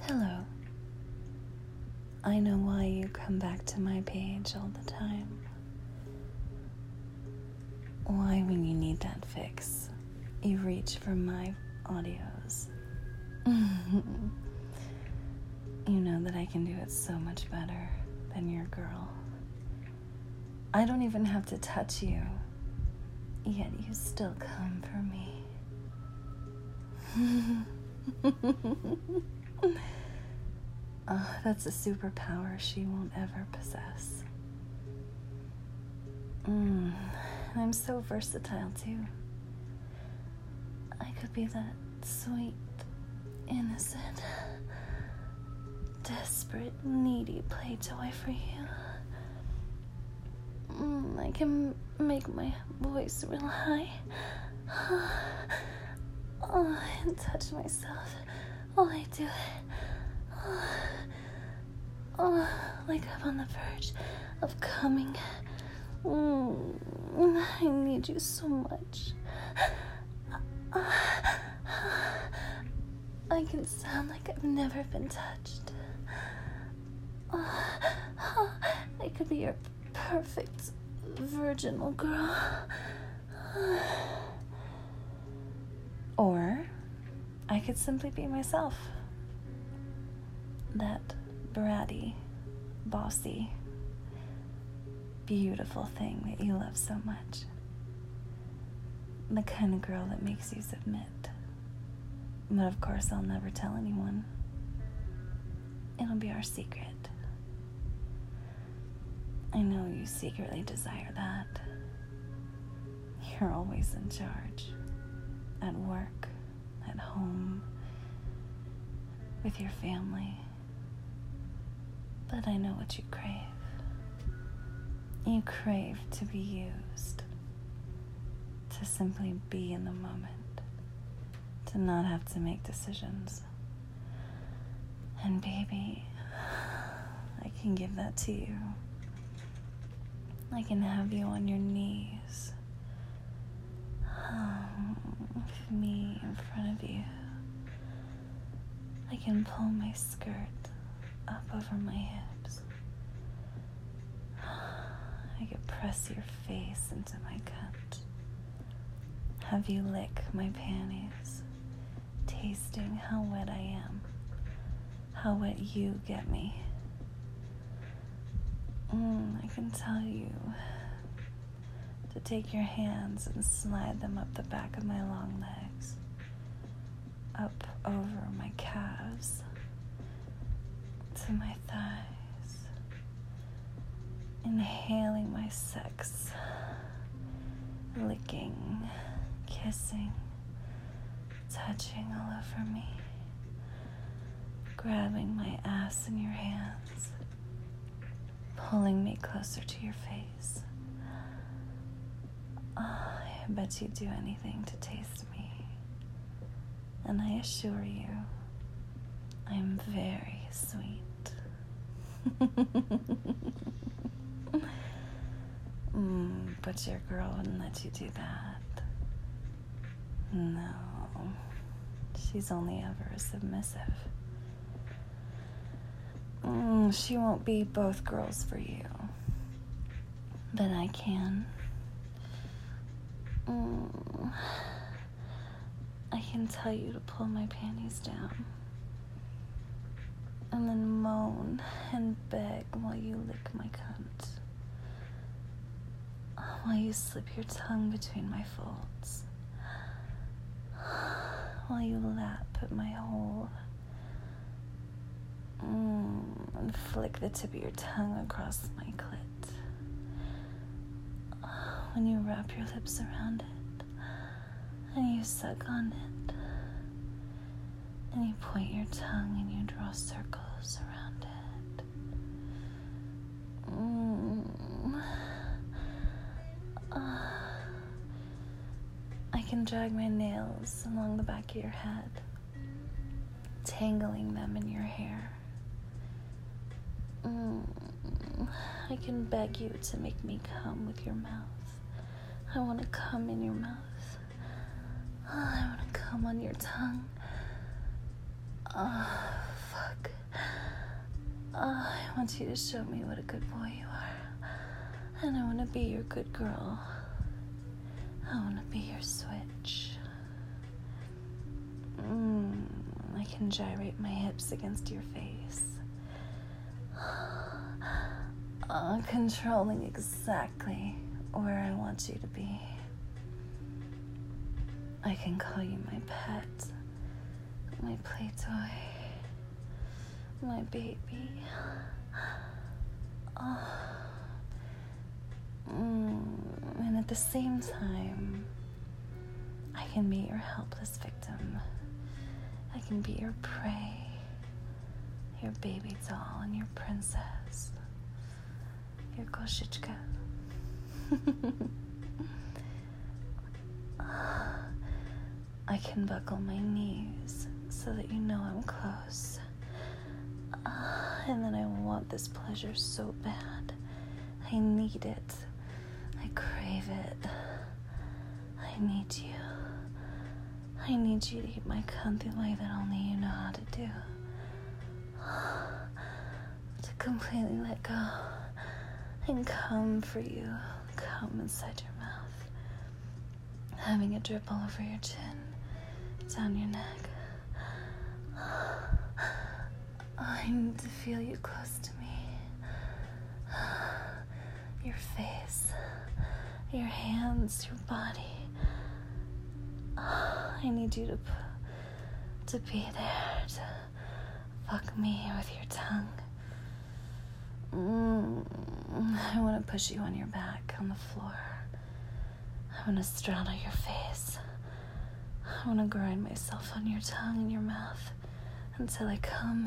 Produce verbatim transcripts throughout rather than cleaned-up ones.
Hello. I know why you come back to my page all the time. Why, when you need that fix, you reach for my audios. You know that I can do it so much better than your girl. I don't even have to touch you, yet you still come for me. Oh, that's a superpower she won't ever possess. Mm, I'm so versatile too. I could be that sweet, innocent, desperate, needy play toy for you. Mm, I can make my voice real high. Oh, and touch myself while I do it. Oh, like I'm on the verge of coming. Mm, I need you so much. I can sound like I've never been touched. I could be your perfect virginal girl. Or I could simply be myself. That bratty, bossy, beautiful thing that you love so much. The kind of girl that makes you submit. But of course I'll never tell anyone. It'll be our secret. I know you secretly desire that. You're always in charge. At work, at home, with your family. But I know what you crave. You crave to be used. To simply be in the moment. To not have to make decisions. And baby, I can give that to you. I can have you on your knees. With me in front of you. I can pull my skirt up over my hips. I could press your face into my cunt. Have you lick my panties, tasting how wet I am, how wet you get me. Mm, I can tell you to take your hands and slide them up the back of my long legs, up over my calves, to my thighs, inhaling my sex, licking, kissing, touching all over me, grabbing my ass in your hands, pulling me closer to your face. Oh, I bet you'd do anything to taste me. And I assure you, I'm very sweet. mm, but your girl wouldn't let you do that. No, she's only ever submissive. Mm, she won't be both girls for you. But I can. Mm. I can tell you to pull my panties down and then moan and beg while you lick my cunt, while you slip your tongue between my folds, while you lap at my hole mm, and flick the tip of your tongue across my clit. When you wrap your lips around it, and you suck on it, and you point your tongue and you draw circles around it. Mm. Uh, I can drag my nails along the back of your head, tangling them in your hair. Mm. I can beg you to make me come with your mouth. I want to come in your mouth. Oh, I want to come on your tongue. Oh, fuck. fuck. Oh, I want you to show me what a good boy you are. And I want to be your good girl. I want to be your switch. Mm, I can gyrate my hips against your face. Uh, controlling exactly where I want you to be. I can call you my pet, my play toy, my baby. Oh. Mm, and at the same time, I can be your helpless victim. I can be your prey, your baby doll and your princess, your Koshichka. I can buckle my knees so that you know I'm close. Uh, and then I want this pleasure so bad. I need it. I crave it. I need you. I need you to eat my cunt the way that only you know how to do. To completely let go and come for you. Come inside your mouth. Having it drip all over your chin, down your neck. I need to feel you close to me. Your face, your hands, your body. I need you to to be there to fuck me with your tongue. Mm, I want to push you on your back on the floor. I want to straddle your face. I want to grind myself on your tongue and your mouth until I come.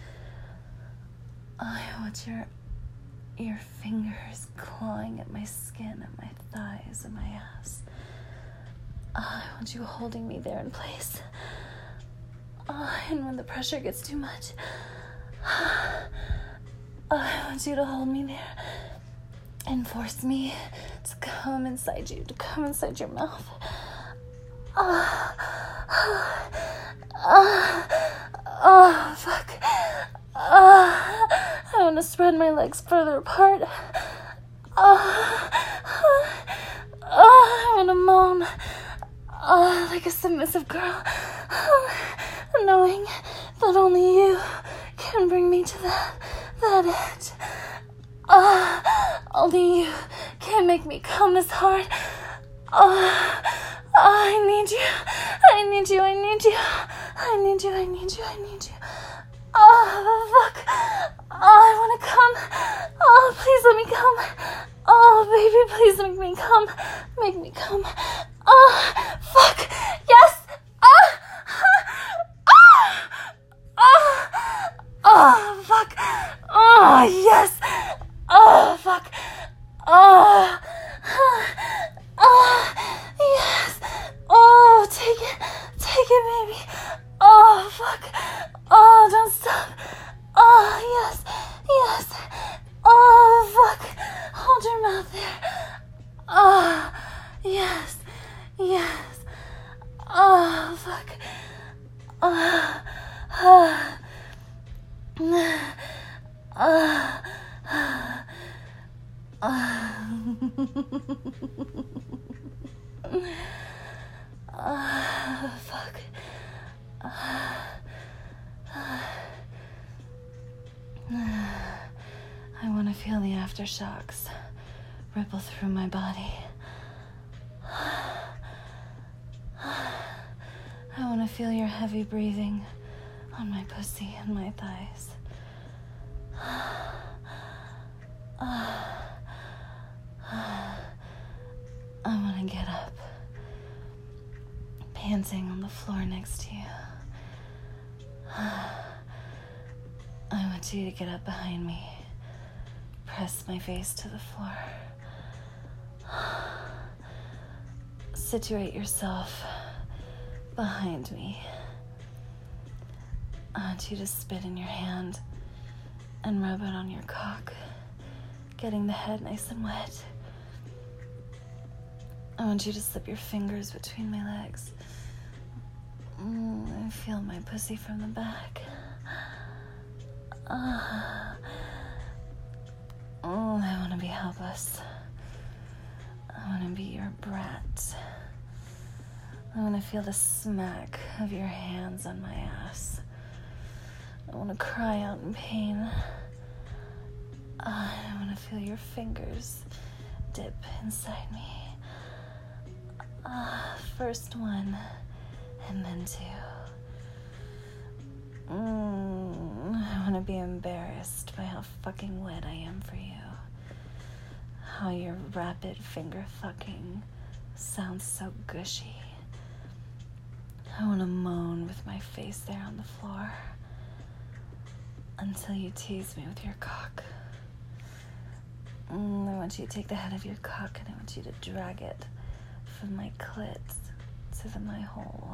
I want your your fingers clawing at my skin, at my thighs, and my ass. I want you holding me there in place. Oh, and when the pressure gets too much, I want you to hold me there and force me to come inside you, to come inside your mouth. Oh, oh, oh fuck. Oh, I want to spread my legs further apart. Oh, oh, I want to moan. Oh, like a submissive girl. Oh, knowing that only you can bring me to that, that edge. Oh, only you can make me come this hard. Oh, I need you. I need you. I need you. I need you. I need you. I need you. Oh, fuck. Oh, I want to come. Oh, please let me come. Oh, baby, please make me come. Make me come. Oh, fuck. Yes. Oh, oh, oh, oh, fuck. Oh, yes. Oh, fuck. Oh, oh, yes. Oh, take it. Take it, baby. Oh, fuck. Oh, don't stop. Oh, yes. Yes. Oh, fuck. Hold your mouth there. Oh, yes. Yes. Oh, fuck. Oh, oh. Oh, oh, fuck. I want to feel the aftershocks ripple through my body. I want to feel your heavy breathing on my pussy and my thighs. I want to get up, panting on the floor next to you. I want you to get up behind me, press my face to the floor. Situate yourself behind me. I want you to spit in your hand and rub it on your cock, getting the head nice and wet. I want you to slip your fingers between my legs. Mm, and feel my pussy from the back. Uh, oh, I want to be helpless. I want to be your brat. I want to feel the smack of your hands on my ass. I want to cry out in pain. Uh, I want to feel your fingers dip inside me. Uh, first one, and then two. Mm, I want to be embarrassed by how fucking wet I am for you. How your rapid finger fucking sounds so gushy. I want to moan with my face there on the floor until you tease me with your cock. Mm, I want you to take the head of your cock and I want you to drag it from my clit to the, my hole.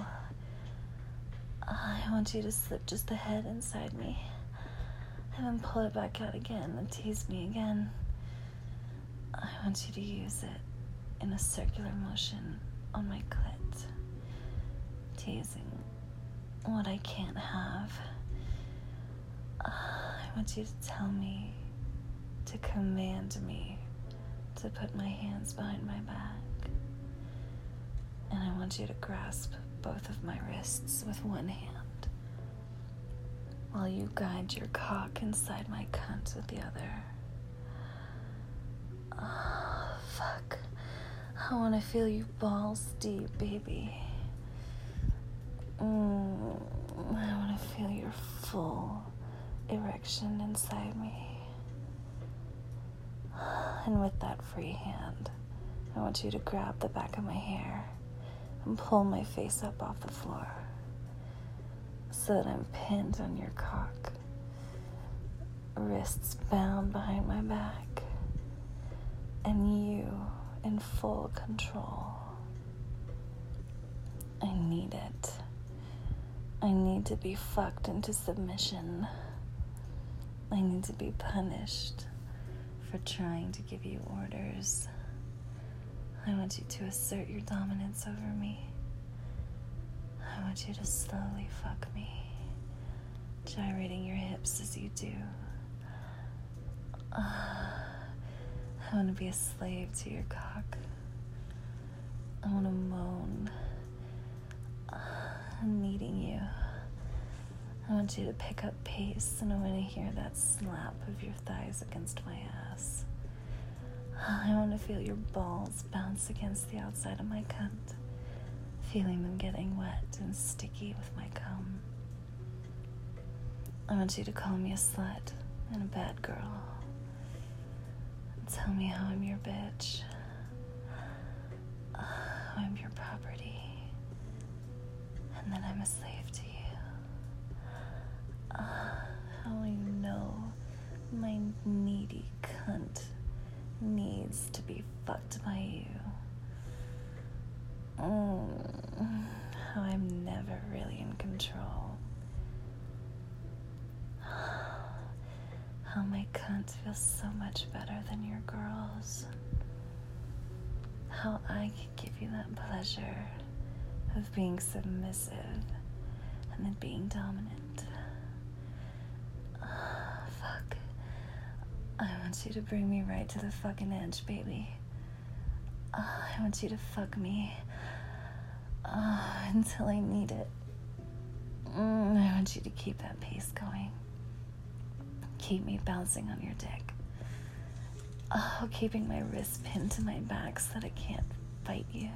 I want you to slip just the head inside me and then pull it back out again and tease me again. I want you to use it in a circular motion on my clit, teasing what I can't have. I want you to tell me, to command me to put my hands behind my back. And I want you to grasp both of my wrists with one hand while you guide your cock inside my cunt with the other. Oh, fuck. I want to feel you balls deep, baby. Mm, I want to feel your full erection inside me. And with that free hand, I want you to grab the back of my hair and pull my face up off the floor so that I'm pinned on your cock, wrists bound behind my back, and you in full control. I need it. I need to be fucked into submission. I need to be punished for trying to give you orders. I want you to assert your dominance over me. I want you to slowly fuck me, gyrating your hips as you do. Uh, I want to be a slave to your cock. I want to moan, uh, needing you. I want you to pick up pace, and I want to hear that slap of your thighs against my ass. I want to feel your balls bounce against the outside of my cunt, feeling them getting wet and sticky with my cum. I want you to call me a slut and a bad girl, and tell me how I'm your bitch, how I'm your property, and then I'm a slave to you. Uh, how I know my needy cunt needs to be fucked by you. Mm, how I'm never really in control. How my cunt feels so much better than your girls. How I can give you that pleasure of being submissive and then being dominant. Fuck. I want you to bring me right to the fucking edge, baby. Uh, I want you to fuck me uh, until I need it. Mm, I want you to keep that pace going. Keep me bouncing on your dick. Oh, keeping my wrist pinned to my back so that I can't fight you.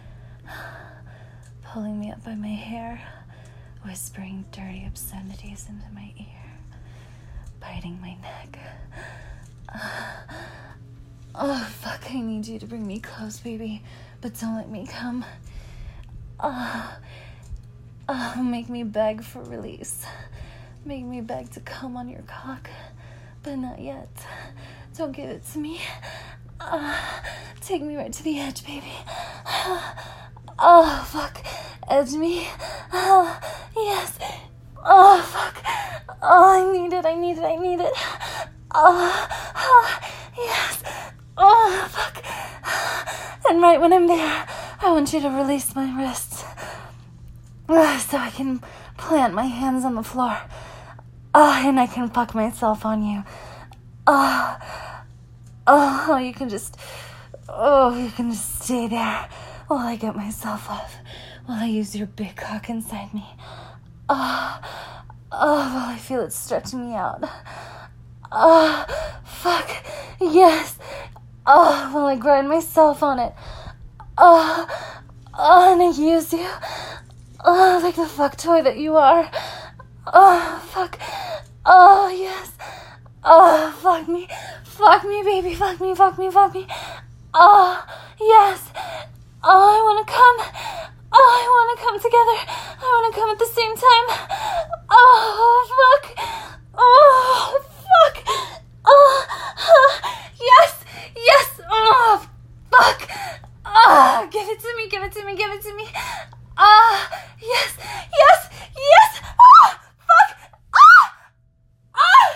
Pulling me up by my hair, whispering dirty obscenities into my ear. Biting my neck. Uh, oh, fuck, I need you to bring me close, baby. But don't let me come. Uh, uh, make me beg for release. Make me beg to come on your cock. But not yet. Don't give it to me. Uh, take me right to the edge, baby. Uh, oh, fuck. Edge me. Oh, yes. Oh, fuck. Oh, I need it, I need it, I need it. Oh, oh, yes. Oh, fuck. And right when I'm there, I want you to release my wrists uh, so I can plant my hands on the floor. Oh, and I can fuck myself on you. Oh, oh, you can just, oh, you can just stay there while I get myself off, while I use your big cock inside me. Oh, oh, while I feel it stretching me out. Oh, fuck, yes. Oh, while I grind myself on it. Oh, oh, and I use you. Oh, like the fuck toy that you are. Oh, fuck. Oh, yes. Oh, fuck me. Fuck me, baby. Fuck me, fuck me, fuck me. Oh, yes. Oh, I want to come. Oh, I want to come together. I want to come at the same time. Oh, fuck. Oh, fuck. Oh, yes. Yes. Oh, fuck. Oh, give it to me, give it to me, give it to me. Ah, uh, yes, yes, yes. Ah, fuck. Ah, ah,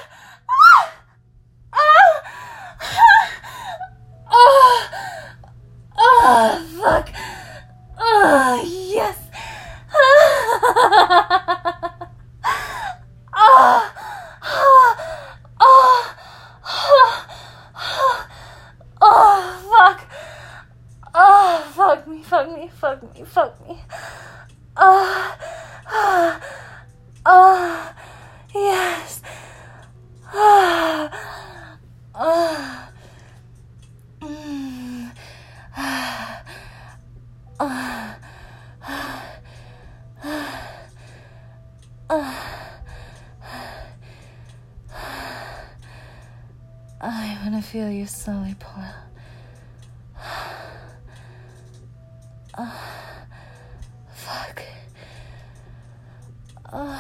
ah, ah, ah, ah, fuck. Ah, yes. Ah, ah, ah, ah, fuck. Oh, fuck me, fuck me, fuck me, fuck me. Oh, oh, oh, yes. Oh, oh, mm, oh, oh, oh, I want to feel you slowly pull out. Oh, fuck. Oh.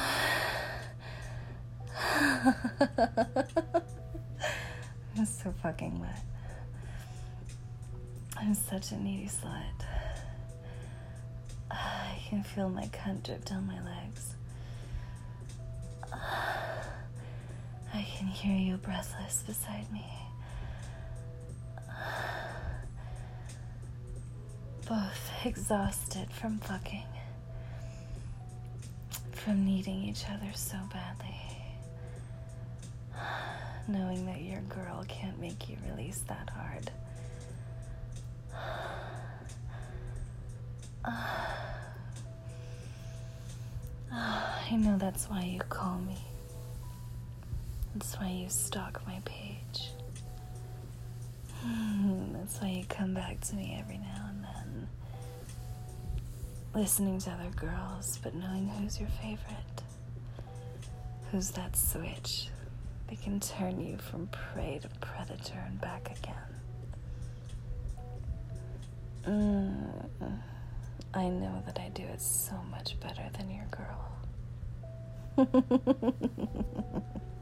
I'm so fucking wet. I'm such a needy slut. I can feel my cunt drip down my legs. I can hear you breathless beside me. Both exhausted from fucking, from needing each other so badly, knowing that your girl can't make you release that hard. I know that's why you call me. That's why you stalk my page. That's why you come back to me every now and then, listening to other girls, but knowing who's your favorite. Who's that switch that can turn you from prey to predator and back again. Mm, I know that I do it so much better than your girl.